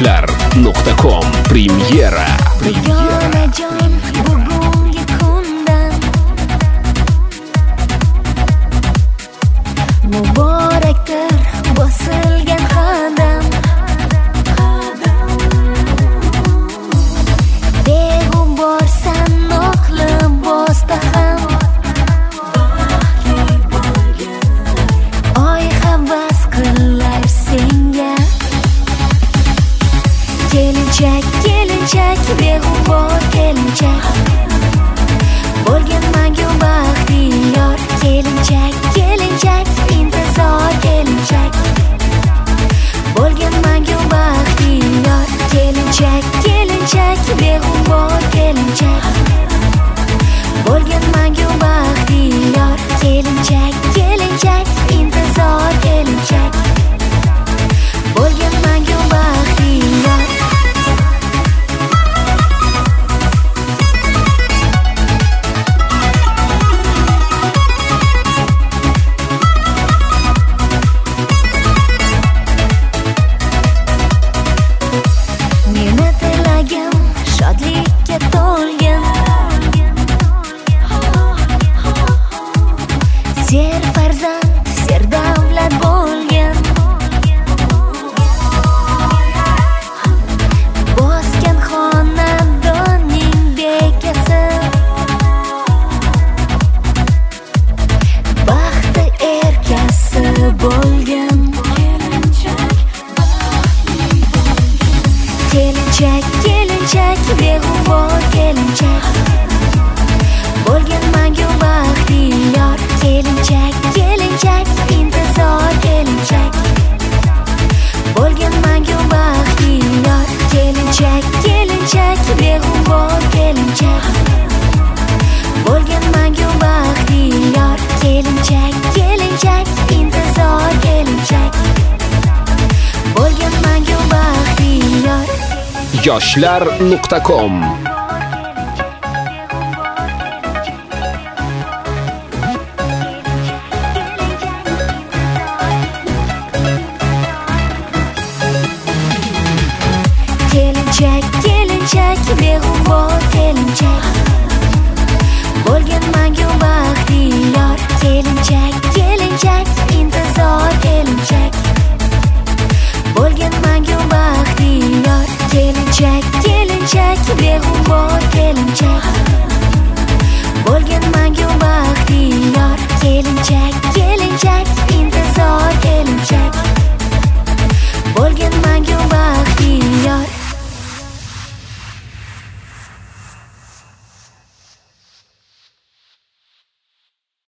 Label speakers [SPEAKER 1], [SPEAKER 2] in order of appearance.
[SPEAKER 1] Yoshlar.com premyera.
[SPEAKER 2] Begonajon bugungi kundan muborakdir bosilgan qadam. Beg'ubor sanoqli bosta ham oy havas qilar senga. Kelinchak, kelinchak, beg'ubor kelinchak, bo'lgin mangu baxtiyor. Kelinchak, kelinchak, intizor kelinchak, bo'lgin mangu baxtiyor. Kelinchak, kelinchak, beg'ubor kelinchak, bo'lgin mangu baxtiyor. Kelinchak, kelinchak, intizor kelinchak, bo'lgin mangu baxtiyor. Shodlikka to'lgan ser farzand, ser davlat bo'lgan. Bosgan xonadonning bekasi, baxti erkasi bo'lgan. Kelinchak, kelinchak, beg'ubor kelinchak, bo'lgin mangu baxtiyor. Kelinchak, kelinchak, intizor kelinchak, bo'lgin mangu baxtiyor. Kelinchak, kelinchak, beg'ubor kelinchak, bo'lgin mangu baxtiyor. Kelinchak, kelinchak, intizor kelinchak, bo'lgin mangu baxtiyor.
[SPEAKER 1] Yoshlar.com
[SPEAKER 2] Kelinchak, kelinchak, beg'ubor kelinchak, bo'lgin mangu baxtiyor. Kelinchak, kelinchak, intizor kelinchak, bo'lgin mangu baxtiyor. Kelinchak, kelinchak, beg'ubor kelinchak, bo'lgin mangu baxtiyor. Kelinchak, kelinchak, intizor kelinchak, bo'lgin mangu baxtiyor.